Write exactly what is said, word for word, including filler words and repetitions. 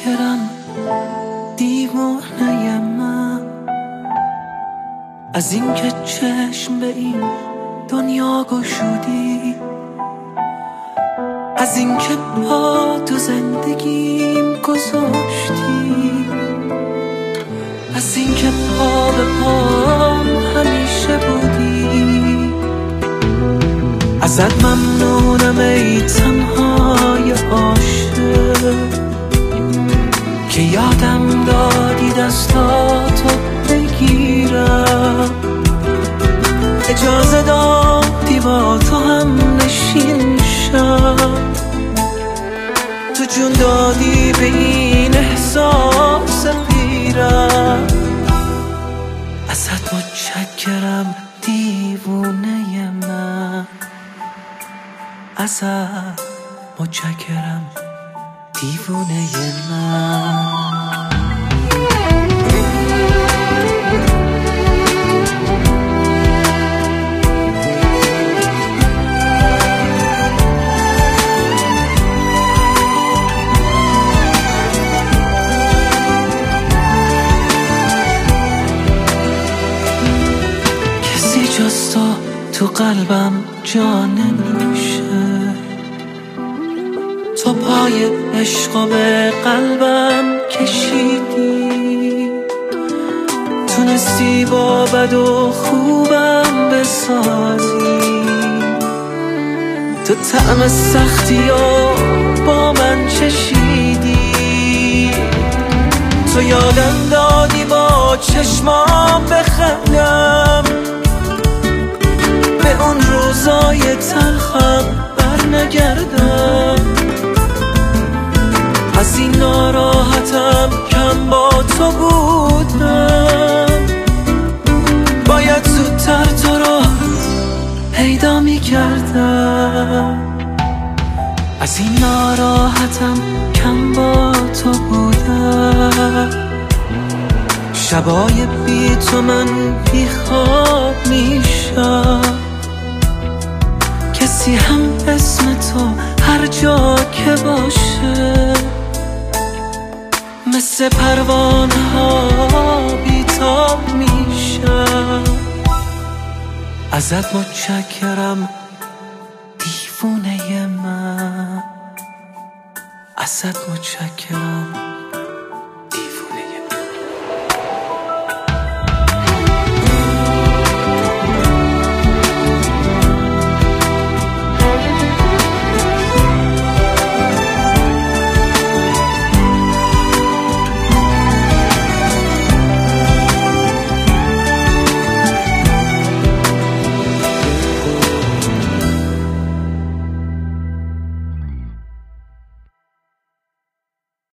متشکرم دیوانه من، از اینکه چشم به این دنیا گشودی، از اینکه پا تو زندگیم گذاشتی، از اینکه پا به پام همیشه بودی. ازت ممنونم ای تنهای عاشق که یادم دادی دستاتو بگیرم، اجازه دادی با تو هم نشین شم، تو جون دادی به این احساس پیرم. ازت متشکرم دیوونه من، ازت متشکرم دیوونه من. کسی جز تو تو قلبم جا نمیشه، تو پای عشق به قلبم کشیدی، تونستی با بد و خوبم بسازی، تو طعم سختی و با من چشیدی، تو یادم دادی با چشمام بخندم، به اون روزای تلخم بر نگردم، از این ناراحتم کم با تو بودم، باید زودتر تو رو پیدا می کردم، از این ناراحتم کم با تو بودم، شبای بی تو من بی خواب می شم، کسی هم اسم تو هر جا که باشه مثل پروانه ها بیتاب میشم. ازت متشکرم دیوونه من، ازت متشکرم